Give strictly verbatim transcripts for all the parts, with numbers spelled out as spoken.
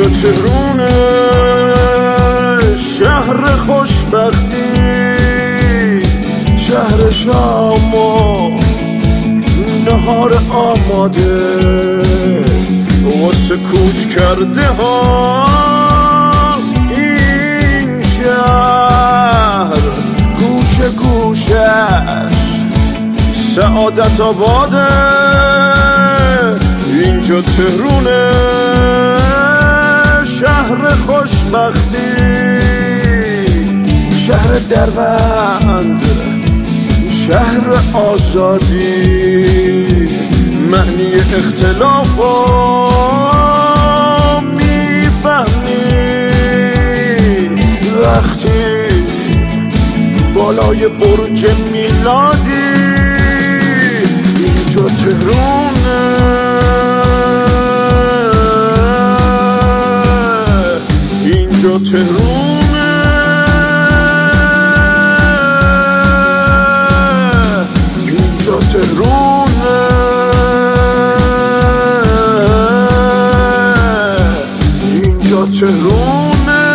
تهرونه شهر خوشبختی، شهر شام و نهار آماده واسه کوچ کرده ها. این شهر گوشه گوشش سعادت آباده، اینجا تهرونه شهر خوشبختی، شهر دربند، شهر آزادی، معنی اختلافا میفهمی وقتی بالای برج میلادی. اینجا تهرونه اینجا تهرونه اینجا تهرونه اینجا تهرونه.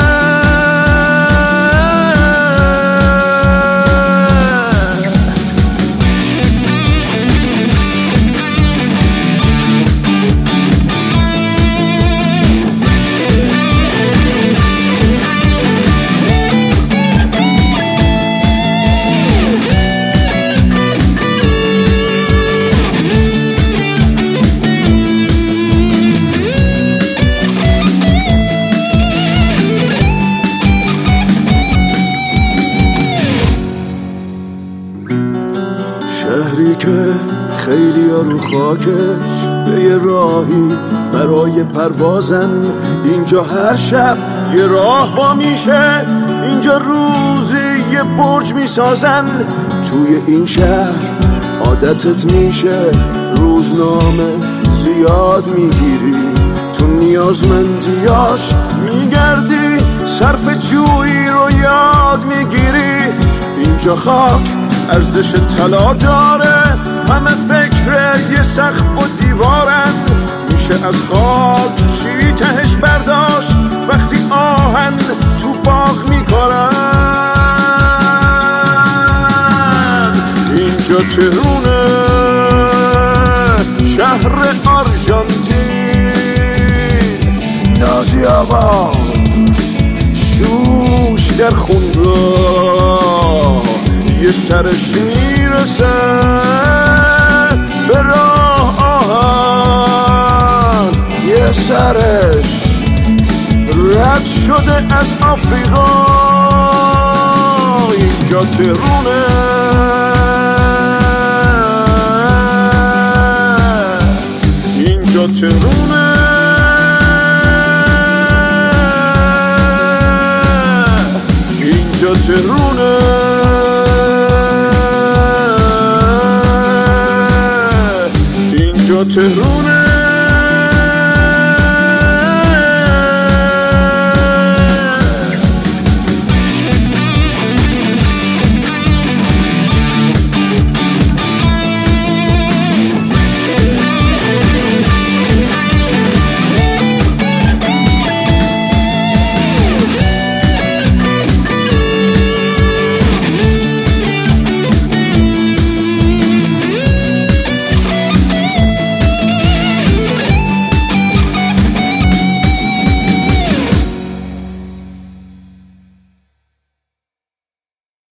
شهری که خیلی ها رو خاکش به یه راهی برای پروازن، اینجا هر شب یه راه وا میشه، اینجا روزی یه برج میسازن. توی این شهر عادتت میشه روزنامه زیاد میگیری، تو نیازمندیاش میگردی، صرف جویی رو یاد میگیری. اینجا خاک ارزش طلا داره، همه فکر یه سقف و دیوارن، میشه از خاک چی تهش برداشت وقتی آهن تو باغ میکنن. اینجا تهرونه شهر آرژانتین، نازی آباد شوش در خونگاه، یه سرش میرسه به راه آهن، یه سرش رد شده از آفریقا. اینجا تهرونه اینجا تهرونه اینجا تهرونه